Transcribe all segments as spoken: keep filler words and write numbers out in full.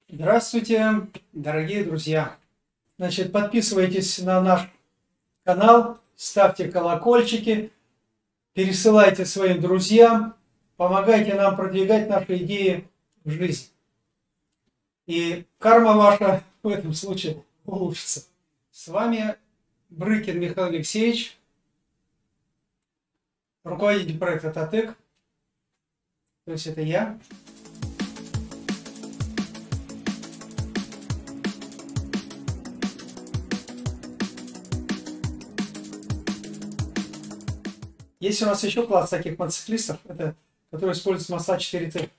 Здравствуйте, дорогие друзья! Значит, подписывайтесь на наш канал, ставьте колокольчики, пересылайте своим друзьям, помогайте нам продвигать наши идеи в жизнь. И карма ваша в этом случае улучшится. С вами Брыкин Михаил Алексеевич, руководитель проекта ТАТЭК, то есть это я. Есть у нас еще класс таких мотоциклистов, это, которые используют масла четыре тэ.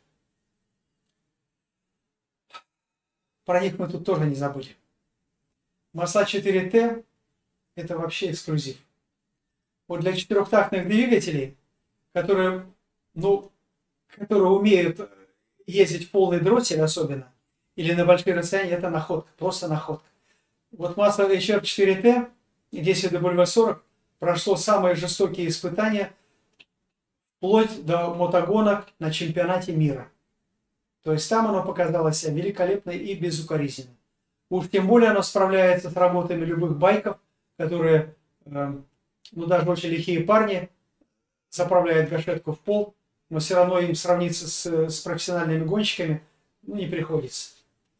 Про них мы тут тоже не забыли. Масла четыре тэ это вообще эксклюзив. Вот для четырехтактных двигателей, которые, ну, которые умеют ездить в полный дроссель особенно, или на большие расстояния, это находка, просто находка. Вот масло эйч ар четыре тэ и десять дабл ю ви сорок прошло самые жестокие испытания вплоть до мотогонок на чемпионате мира. То есть там оно показало себя великолепно и безукоризненно. Уж тем более оно справляется с работами любых байков, которые, э, ну даже очень лихие парни, заправляют гашетку в пол, но все равно им сравниться с, с профессиональными гонщиками ну, не приходится.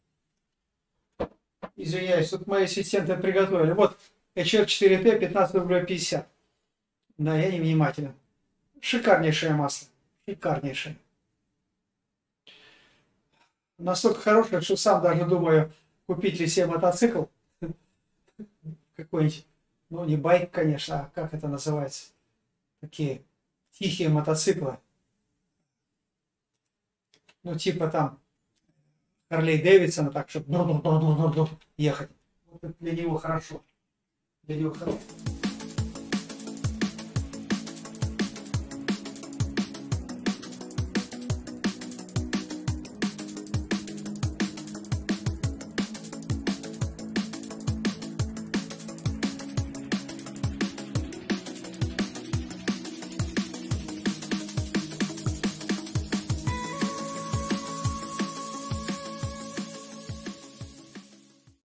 Извиняюсь, тут мои ассистенты приготовили. Вот эйч ар четыре тэ пятнадцать рублей пятьдесят. Да, я невнимателен. Шикарнейшее масло. Шикарнейшее. Настолько хорошее, что сам даже думаю, купить ли себе мотоцикл. Какой-нибудь, ну не байк, конечно, а как это называется? Такие тихие мотоциклы. Ну типа там Харлей Дэвидсона, так, чтобы ехать. Вот для него хорошо. Для него хорошо.